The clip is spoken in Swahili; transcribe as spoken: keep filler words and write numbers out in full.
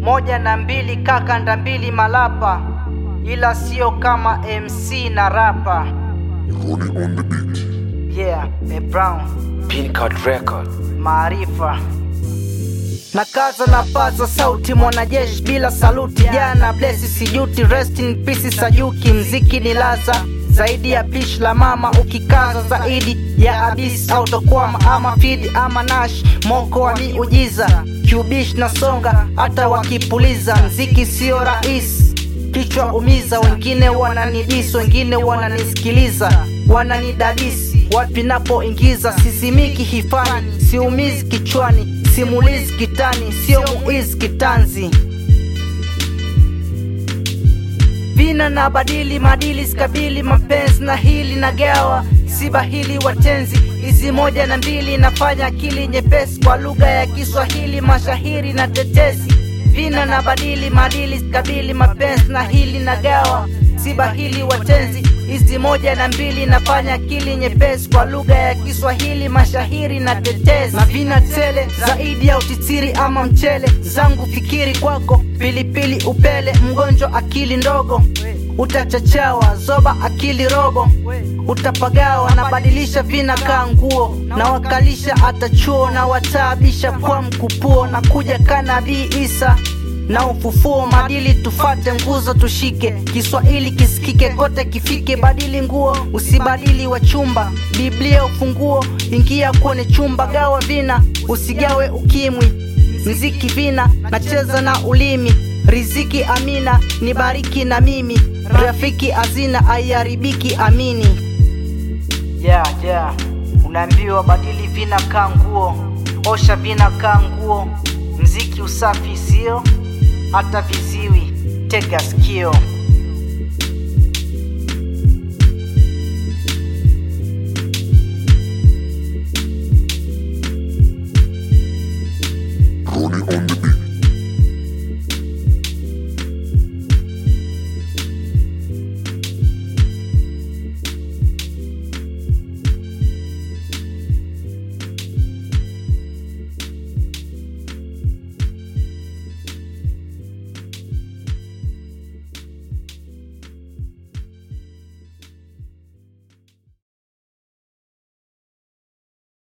moja na mbili kaka ndambili malapa, ila sio kama M C na rapa. Ronnie on the beat. Yeah, me Brown, Pin Card Record. Maarifa. Na kaza na paza sauti mwanajeshi bila saluti. Jana blessi sijuti, rest in peace Sayuki. Mziki ni laza zaidi ya pish la mama, ukikaza zaidi ya abisi autokwama. Ama feed ama nash, moko wa miujiza. Cubish na songa hata wakipuliza. Mziki sio rais, kichwa umiza. Wengine wananidisi, wengine wananisikiliza, wananidadisi wapi napoingiza. Sizimiki hifani, siumizi kichwani, simulizi kitani, sio muizi kitanzi. Vina na badili madili skabili, mapenzi na hili na gawa sibahili watenzi. Hizi moja na mbili nafanya akili nyepesi kwa lugha ya Kiswahili, mashahiri na tetesi. Vina na badili madili skabili, mapenzi na hili na gawa sibahili watenzi. Hizi moja na mbili nafanya akili nyepesi kwa lugha ya Kiswahili, mashahiri na tetesi. Na vina tele zaidi ya utitiri ama mchele. Zangu fikiri kwako pilipili upele. Mgonjwa akili ndogo utachachawa, zoba akili robo utapagawa. Nabadilisha vina kaa nguo, na wakalisha atachuo, na wataabisha kwa mkupuo. Na kuja kanabii Isa na ufufuo, madili tufate nguzo tushike. Kiswahili kisikike kote kifike, badili nguo usibadili wa chumba. Biblia ufunguo, ingia kwenye chumba. Gawa vina usigawe ukimwi. Mziki vina nacheza na ulimi. Riziki amina nibariki na mimi. Rafiki azina aiharibiki amini. Yeah, yeah. Unaambiwa badili vina kaa nguo, osha vina kaa nguo. Mziki usafi sio hata viziwi, tega sikio.